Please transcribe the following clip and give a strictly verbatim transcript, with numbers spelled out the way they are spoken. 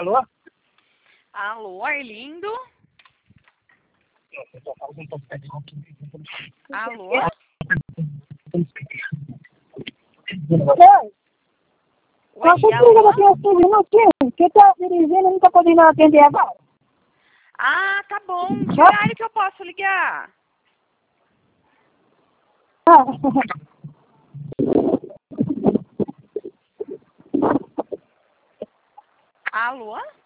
Alô? Alô, Arlindo? Alô? Oi. Oi, Você liga alô? daqui a cinco minutinhos, que tá dirigindo e não tá podendo atender agora. Ah, tá bom. Que horário que eu posso ligar? Alô?